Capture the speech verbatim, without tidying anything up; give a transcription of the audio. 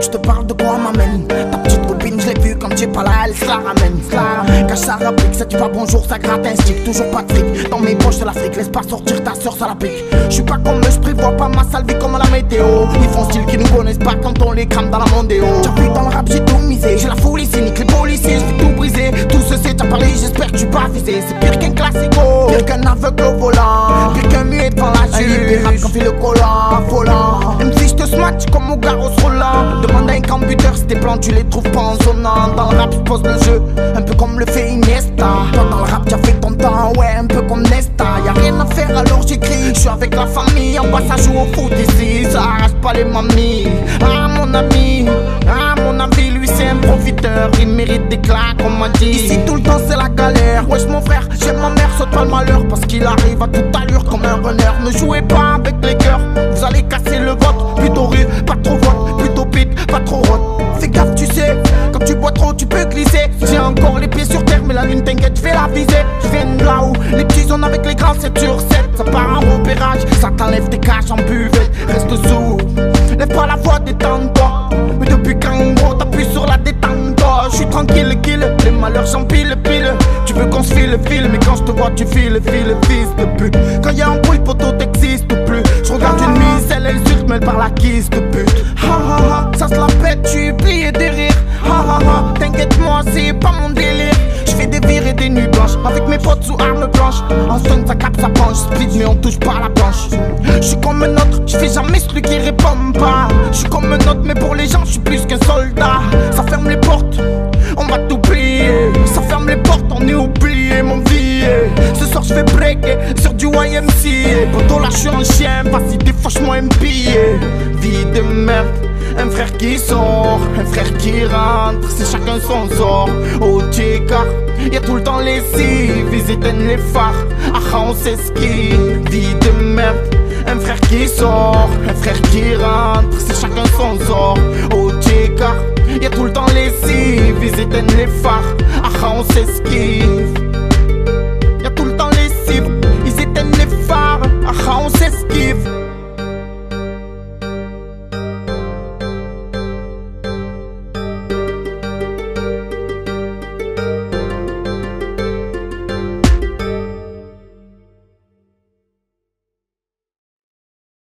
que je te parle de quoi m'amène. Ta petite copine, je l'ai vue quand tu es pas là, elle se la ramène, se la ramène. Cache sa réplique, ça dit pas bonjour, ça gratte un stick. Toujours pas de fric, dans mes poches de l'Afrique. Laisse pas sortir ta soeur, ça la pique. Je suis pas comme eux, je prévois pas ma sale vie comme la météo. Ils font style qu'ils nous connaissent pas quand on les crame dans la mondéo. T'as vu dans le rap, j'ai tout misé. J'ai la folie cynique, les policiers, je vais tout briser. Tout ce c'est t'as parlé, j'espère que tu pas visé. C'est pire qu'un classico, pire qu'un aveugle au volant, pire qu'un muet devant la juge. Un rap quand fait le collant, volant. M C je te smash comme au garros roulant. Demande à un cambuteur si tes plans tu les trouves pas en sonnant. Dans le rap je pose le jeu, un peu comme le fait Iniesta. Toi dans le rap t'as fait ton temps, ouais un peu comme Nesta. Y'a rien à faire alors j'écris, je suis avec la famille. En bas ça joue au foot ici, ça arrache pas les mamies. Ah mon ami, ah mon ami, lui c'est un profiteur. Il mérite des claques on m'a dit. Ici tout le temps c'est la galère. Wesh mon frère, j'aime ma mère, saute pas le malheur. Parce qu'il arrive à toute allure comme un runner. Ne jouez pas avec les cœurs, vous allez casser le vote. Plutôt rire, pas trop vote, plutôt pite, pas trop rote. Fais gaffe tu sais, quand tu bois trop tu peux glisser. J'ai encore les pieds sur terre mais la lune t'inquiète, je vais la viser. Je viens de là où les petits sont avec les grands, c'est sur sept. Ça part en repérage, ça t'enlève tes caches en buvette. Reste sourd, lève pas la voix, détends-toi. Mais depuis quand gros t'appuies sur la détente, toi je suis tranquille, kill, les malheurs j'empile, pile. Tu veux qu'on se file, file, mais quand je te vois tu files, file, fils de pute. Quand y'a un bruit poteau t'existe plus. Je regarde une mise, elle insulte, mais elle par la kiss de pute. Ha ha ha, ça se la pète, tu plié des rires. Ha ha ha, t'inquiète-moi, c'est pas mon délire. Je fais des vires et des nuits blanches avec mes potes sous armes blanches. En stun ça capte, ça penche, split mais on touche pas à la planche. Je suis comme un autre, je fais jamais celui qui répond pas. Je suis comme un autre mais pour les gens je suis plus qu'un soldat. Ça ferme les portes, on va t'oublier. Ça ferme les portes, on est oublié mon vie. Ce soir je vais breaker sur du Y M C A. Poto là je suis un chien, vas-y défauche-moi un billet. Vie de merde, un frère qui sort, un frère qui rentre, c'est chacun son sort. Au T-car, y'a tout le temps les cives, ils éteignent les phares, ah on s'esquive. Vie de merde, un frère qui sort, un frère qui rentre, c'est chacun son sort. Au T-car, y'a tout le temps les cives, ils éteignent les phares, ah on s'esquive. Y'a tout le temps les cives, ils éteignent les phares, ah on s'esquive.